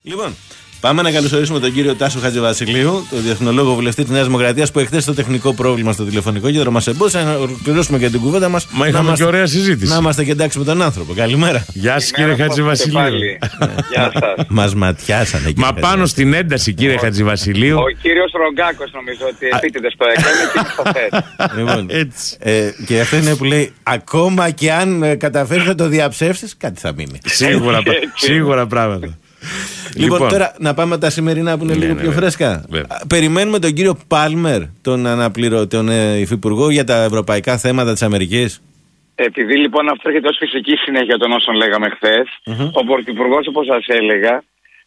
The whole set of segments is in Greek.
Λοιπόν, πάμε να καλωσορίσουμε τον κύριο Τάσο Χατζηβασιλείου, τον διεθνολόγο βουλευτή της Νέας Δημοκρατίας, που εχθές το τεχνικό πρόβλημα στο τηλεφωνικό κέντρο μας εμπόδισε να ολοκληρώσουμε και την κουβέντα μας. Μα είχαμε και ωραία συζήτηση. Να είμαστε και εντάξει με τον άνθρωπο. Καλημέρα. Γεια σας, κύριε Χατζηβασιλείου. Γεια σας. Μας ματιάσανε. Μα πάνω στην ένταση, κύριε Χατζηβασιλείου. Ο κύριος Ρογκάκος νομίζω ότι επίτηδες το έκανε και στο θέτει. Λοιπόν, Έτσι. και αυτό είναι που λέει, ακόμα και αν καταφέρεις να το διαψεύσεις, κάτι θα μείνει. Σίγουρα πράγματα. Λοιπόν, τώρα να πάμε τα σημερινά που είναι λίγο πιο φρέσκα. Περιμένουμε τον κύριο Πάλμερ, τον υφυπουργό για τα ευρωπαϊκά θέματα της Αμερικής. Επειδή λοιπόν αυτό έρχεται ως φυσική συνέχεια των όσων λέγαμε χθες, ο Πρωθυπουργός, όπως σας έλεγα,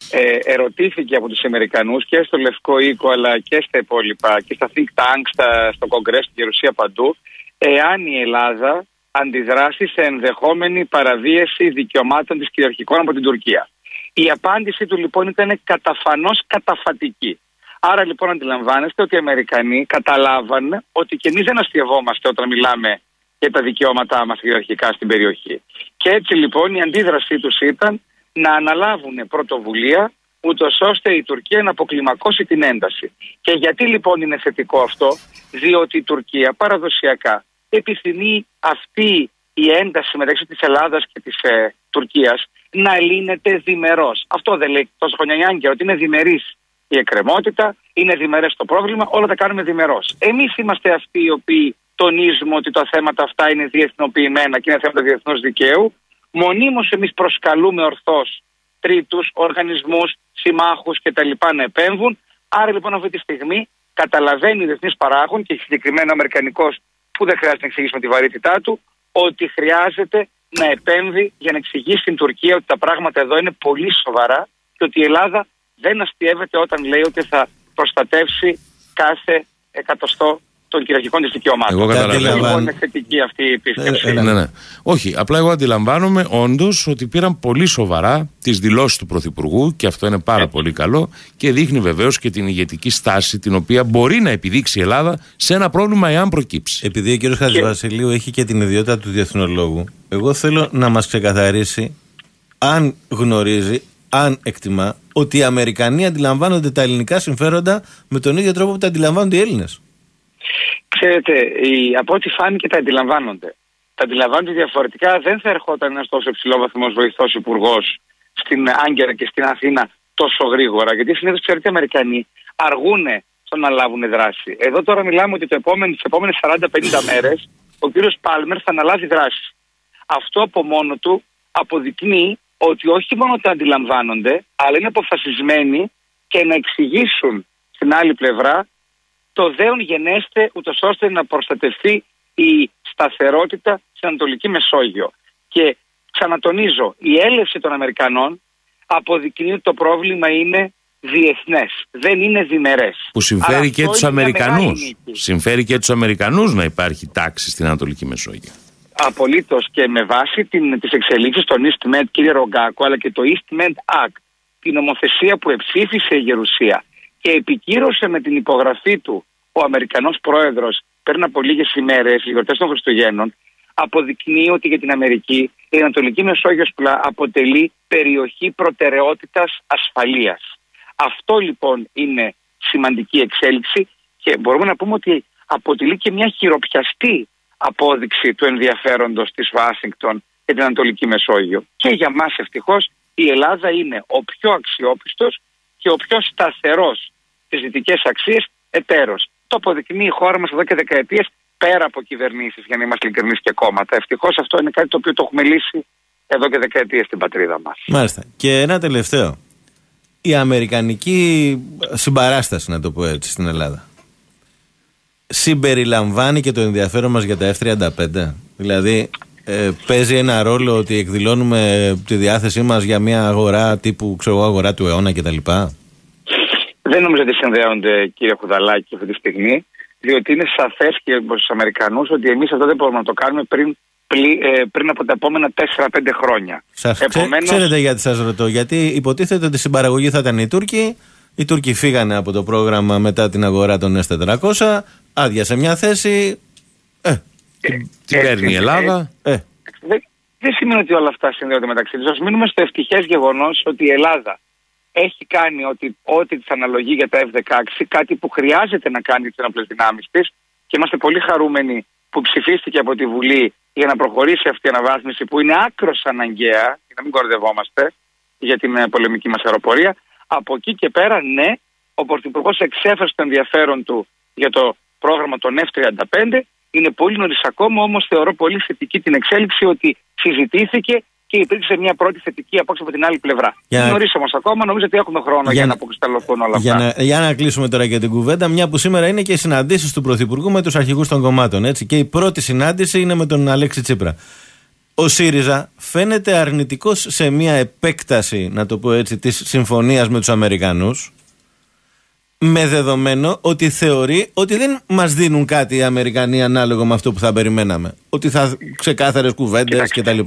ερωτήθηκε από τους Αμερικανούς και στο Λευκό Οίκο αλλά και στα υπόλοιπα και στα think tanks, στο Κογκρέσο, στη Γερουσία παντού, εάν η Ελλάδα αντιδράσει σε ενδεχόμενη παραβίαση δικαιωμάτων της κυριαρχικών από την Τουρκία. Η απάντηση του λοιπόν ήταν καταφανώς καταφατική. Άρα λοιπόν αντιλαμβάνεστε ότι οι Αμερικανοί καταλάβανε ότι και εμείς δεν αστειευόμαστε όταν μιλάμε για τα δικαιώματά μας κυριαρχικά στην περιοχή. Και έτσι λοιπόν η αντίδρασή τους ήταν να αναλάβουν πρωτοβουλία ούτως ώστε η Τουρκία να αποκλιμακώσει την ένταση. Και γιατί λοιπόν είναι θετικό αυτό? Διότι η Τουρκία παραδοσιακά επιθυμεί αυτή η ένταση μεταξύ της Ελλάδας και της Τουρκίας να λύνεται διμερώς. Αυτό δεν λέει τόσο χρόνια η Άγκυρα, ότι είναι διμερής η εκκρεμότητα, είναι διμερές το πρόβλημα, όλα τα κάνουμε διμερώς. Εμείς είμαστε αυτοί οι οποίοι τονίζουμε ότι τα θέματα αυτά είναι διεθνοποιημένα και είναι θέματα διεθνούς δικαίου. Μονίμως εμείς προσκαλούμε ορθώς τρίτους, οργανισμούς, συμμάχους κτλ. Να επέμβουν. Άρα λοιπόν αυτή τη στιγμή καταλαβαίνει ο διεθνής παράγων και συγκεκριμένα ο Αμερικανικός, που δεν χρειάζεται να εξηγήσουμε τη βαρύτητά του, ότι χρειάζεται να επέμβει για να εξηγήσει στην Τουρκία ότι τα πράγματα εδώ είναι πολύ σοβαρά και ότι η Ελλάδα δεν αστειεύεται όταν λέει ότι θα προστατεύσει κάθε εκατοστό των κυριαρχικών της δικαιωμάτων. Εγώ καταλαβαίνω. Λοιπόν, είναι θετική αυτή η επίσκεψη. Ναι. Όχι, απλά εγώ αντιλαμβάνομαι όντως ότι πήραν πολύ σοβαρά τις δηλώσεις του Πρωθυπουργού και αυτό είναι πάρα πολύ καλό και δείχνει βεβαίως και την ηγετική στάση την οποία μπορεί να επιδείξει η Ελλάδα σε ένα πρόβλημα εάν προκύψει. Επειδή ο κ. Χατζηβασιλείου έχει και την ιδιότητα του διεθνολόγου, εγώ θέλω να μας ξεκαθαρίσει αν γνωρίζει, αν εκτιμά ότι οι Αμερικανοί αντιλαμβάνονται τα ελληνικά συμφέροντα με τον ίδιο τρόπο που τα αντιλαμβάνονται οι Έλληνες. Ξέρετε, από ό,τι φάνηκε τα αντιλαμβάνονται. Τα αντιλαμβάνονται διαφορετικά. Δεν θα ερχόταν ένας τόσο υψηλόβαθμος βοηθός υπουργός στην Άγκυρα και στην Αθήνα τόσο γρήγορα. Γιατί συνήθως, ξέρετε, οι Αμερικανοί αργούνε στο να λάβουν δράση. Εδώ τώρα μιλάμε ότι τις επόμενες 40-50 μέρες ο κύριος Πάλμερ θα αναλάβει δράση. Αυτό από μόνο του αποδεικνύει ότι όχι μόνο τα αντιλαμβάνονται, αλλά είναι αποφασισμένοι και να εξηγήσουν στην άλλη πλευρά το δέον γενέστε ούτως ώστε να προστατευτεί η σταθερότητα στην Ανατολική Μεσόγειο. Και ξανατονίζω, η έλευση των Αμερικανών αποδεικνύει ότι το πρόβλημα είναι διεθνές, δεν είναι διμερές. Που συμφέρει και τους Αμερικανούς. Συμφέρει και τους Αμερικανούς να υπάρχει τάξη στην Ανατολική Μεσόγειο. Απολύτως, και με βάση τις εξελίξεις των EastMed, κύριε Ρογκάκο, αλλά και το EastMed Act, την νομοθεσία που εψήφισε η Γερουσία και επικύρωσε με την υπογραφή του ο Αμερικανός πρόεδρος πριν από λίγες ημέρες, οι γιορτές των Χριστουγέννων, αποδεικνύει ότι για την Αμερική η Ανατολική Μεσόγειος αποτελεί περιοχή προτεραιότητας ασφαλείας. Αυτό λοιπόν είναι σημαντική εξέλιξη και μπορούμε να πούμε ότι αποτελεί και μια χειροπιαστή απόδειξη του ενδιαφέροντος της Ουάσιγκτον για την Ανατολική Μεσόγειο. Και για μας ευτυχώς η Ελλάδα είναι ο πιο αξιόπιστος και ο πιο σταθερός στις δυτικές αξίες εταίρος. Το αποδεικνύει η χώρα μας εδώ και δεκαετίες, πέρα από κυβερνήσεις, για να είμαστε ειλικρινείς, και κόμματα. Ευτυχώς αυτό είναι κάτι το οποίο το έχουμε λύσει εδώ και δεκαετίες στην πατρίδα μας. Μάλιστα. Και ένα τελευταίο. Η αμερικανική συμπαράσταση, να το πω έτσι, στην Ελλάδα, συμπεριλαμβάνει και το ενδιαφέρον μας για τα F-35? Δηλαδή παίζει ένα ρόλο ότι εκδηλώνουμε τη διάθεσή μας για μια αγορά τύπου, αγορά του αιώνα κτλ? Δεν νομίζω ότι συνδέονται, κύριε Χουδαλάκη, αυτή τη στιγμή, διότι είναι σαφές και προς τους Αμερικανούς ότι εμείς αυτό δεν μπορούμε να το κάνουμε πριν από τα επόμενα 4-5 χρόνια. Ξέρετε γιατί σας ρωτώ? Γιατί υποτίθεται ότι στην παραγωγή θα ήταν οι Τούρκοι. Οι Τούρκοι φύγανε από το πρόγραμμα μετά την αγορά των S-400, άδειασε μια θέση. Τι παίρνει η Ελλάδα? Δεν σημαίνει ότι όλα αυτά συνδέονται μεταξύ τους. Ας μείνουμε στο ευτυχές γεγονός ότι η Ελλάδα έχει κάνει ό,τι της αναλογεί για τα F-16, κάτι που χρειάζεται να κάνει τις ενόπλες δυνάμεις της, και είμαστε πολύ χαρούμενοι που ψηφίστηκε από τη Βουλή για να προχωρήσει αυτή η αναβάθμιση που είναι άκρως αναγκαία, για να μην κορδευόμαστε, για την πολεμική μας αεροπορία. Από εκεί και πέρα, ναι, ο Πρωθυπουργός εξέφρασε το ενδιαφέρον του για το πρόγραμμα των F-35. Είναι πολύ νωρίς ακόμα, όμως θεωρώ πολύ θετική την εξέλιξη ότι συζητήθηκε και υπήρξε μια πρώτη θετική απόψη από την άλλη πλευρά. Νωρίς όμως ακόμα, νομίζω ότι έχουμε χρόνο για να αποκρισταλωθούν όλα αυτά. Για να κλείσουμε τώρα και την κουβέντα, μια που σήμερα είναι και οι συναντήσεις του Πρωθυπουργού με τους αρχηγούς των κομμάτων. Έτσι, και η πρώτη συνάντηση είναι με τον Αλέξη Τσίπρα. Ο ΣΥΡΙΖΑ φαίνεται αρνητικός σε μια επέκταση, να το πω έτσι, της συμφωνίας με τους Αμερικανούς, με δεδομένο ότι θεωρεί ότι δεν μας δίνουν κάτι οι Αμερικανοί ανάλογο με αυτό που θα περιμέναμε. Ότι θα ξεκάθαρες κουβέντες κτλ.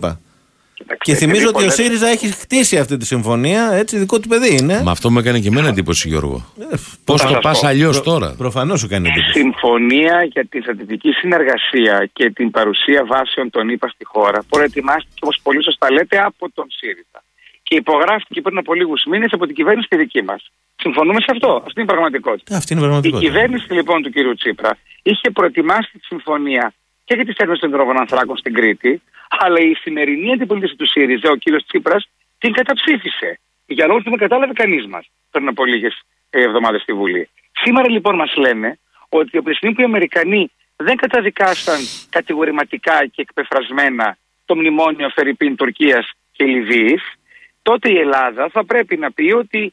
Και θυμίζω ότι ο ΣΥΡΙΖΑ έχει χτίσει αυτή τη συμφωνία, έτσι, δικό του παιδί είναι. Μα αυτό μου έκανε και εμένα εντύπωση, Γιώργο. Πώς το πας αλλιώς τώρα? Προφανώς σου κάνει εντύπωση. Συμφωνία για τη στρατιωτική συνεργασία και την παρουσία βάσεων των ΗΠΑ στη χώρα προετοιμάστηκε, όπως πολύ σωστά λέτε, από τον ΣΥΡΙΖΑ. Και υπογράφηκε πριν από λίγους μήνες από την κυβέρνηση τη δική μας. Συμφωνούμε σε αυτό. Αυτή είναι η πραγματικότητα. Η κυβέρνηση λοιπόν του κ. Τσίπρα είχε προετοιμάσει τη συμφωνία και για τις έρευνες των υδρογονανθράκων στην Κρήτη, αλλά η σημερινή αντιπολίτευση του ΣΥΡΙΖΑ, ο κ. Τσίπρας, την καταψήφισε. Για λόγους που δεν κατάλαβε κανείς μας πριν από λίγες εβδομάδες στη Βουλή. Σήμερα λοιπόν μας λένε ότι από τη στιγμή που οι Αμερικανοί δεν καταδικάσαν κατηγορηματικά και εκπεφρασμένα το μνημόνιο Φερρυπίν Τουρκίας και Λιβύης, τότε η Ελλάδα θα πρέπει να πει ότι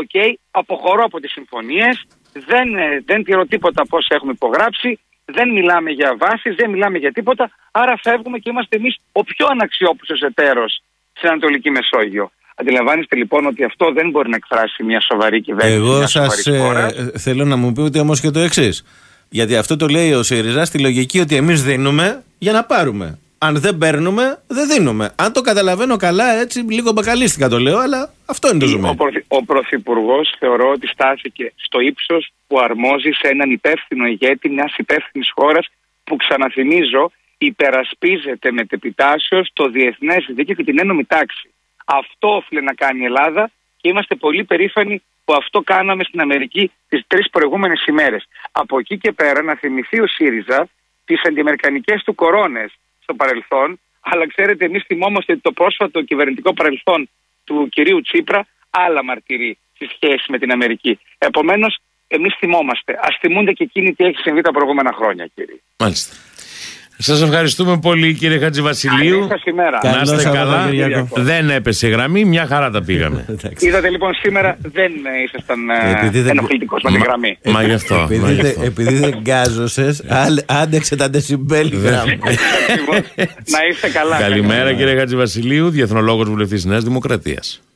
αποχωρώ από τις συμφωνίες, δεν τηρώ τίποτα από όσα έχουμε υπογράψει, δεν μιλάμε για βάσεις, δεν μιλάμε για τίποτα, άρα φεύγουμε και είμαστε εμείς ο πιο αναξιόπιστος εταίρος στην Ανατολική Μεσόγειο. Αντιλαμβάνεστε λοιπόν ότι αυτό δεν μπορεί να εκφράσει μια σοβαρή κυβέρνηση. Εγώ σας θέλω να μου πείτε όμως και το εξής. Γιατί αυτό το λέει ο ΣΥΡΙΖΑ στη λογική ότι εμείς δίνουμε για να πάρουμε. Αν δεν παίρνουμε, δεν δίνουμε. Αν το καταλαβαίνω καλά, έτσι λίγο μπακαλίστηκα το λέω, αλλά αυτό είναι το ζουμί. Ο Πρωθυπουργός θεωρώ ότι στάθηκε στο ύψος που αρμόζει σε έναν υπεύθυνο ηγέτη μιας υπεύθυνης χώρας που, ξαναθυμίζω, υπερασπίζεται μετεπιτάσεως το διεθνές δίκαιο και την ένομη τάξη. Αυτό οφείλει να κάνει η Ελλάδα και είμαστε πολύ περήφανοι που αυτό κάναμε στην Αμερική τις 3 προηγούμενες ημέρες. Από εκεί και πέρα να θυμηθεί ο ΣΥΡΙΖΑ τις αντιαμερικανικές του κορώνες στο παρελθόν, αλλά ξέρετε, εμείς θυμόμαστε ότι το πρόσφατο κυβερνητικό παρελθόν του κυρίου Τσίπρα άλλα μαρτυρεί στη σχέση με την Αμερική. Επομένως, εμείς θυμόμαστε. Ας θυμούνται και εκείνοι τι έχει συμβεί τα προηγούμενα χρόνια, κύριε. Μάλιστα. Σας ευχαριστούμε πολύ, κύριε Χατζηβασιλείου. Να είστε καλά. Δεν έπεσε η γραμμή, μια χαρά τα πήγαμε. Είδατε λοιπόν, σήμερα δεν ήσασταν ενοχλητικός με τη γραμμή. Μα γι' αυτό. Επειδή δεν γκάζωσες, άντεξε τα δεσιμπέλ γραμμή. Να είστε καλά. Καλημέρα, κύριε Χατζηβασιλείου, διεθνολόγος βουλευτής Νέας Δημοκρατίας.